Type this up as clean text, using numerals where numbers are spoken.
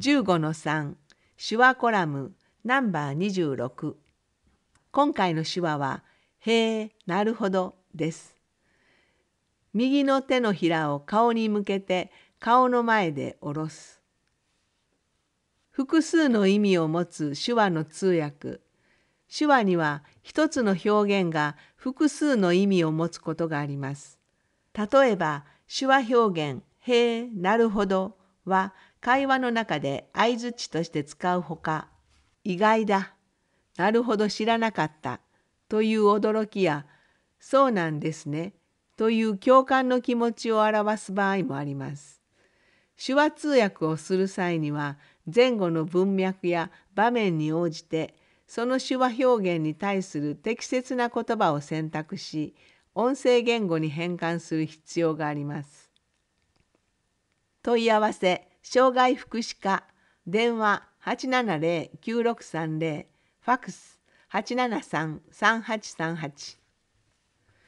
15-3手話コラムナンバー26。今回の手話はへえ、なるほどです。右の手のひらを顔に向けて顔の前で下ろす。複数の意味を持つ手話の通訳。手話には一つの表現が複数の意味を持つことがあります。例えば手話表現へえ、なるほどは会話の中で相槌として使うほか、意外だ、なるほど知らなかったという驚きや、そうなんですねという共感の気持ちを表す場合もあります。手話通訳をする際には前後の文脈や場面に応じてその手話表現に対する適切な言葉を選択し、音声言語に変換する必要があります。問い合わせ障害福祉課電話 870-9630 ファックス 873-3838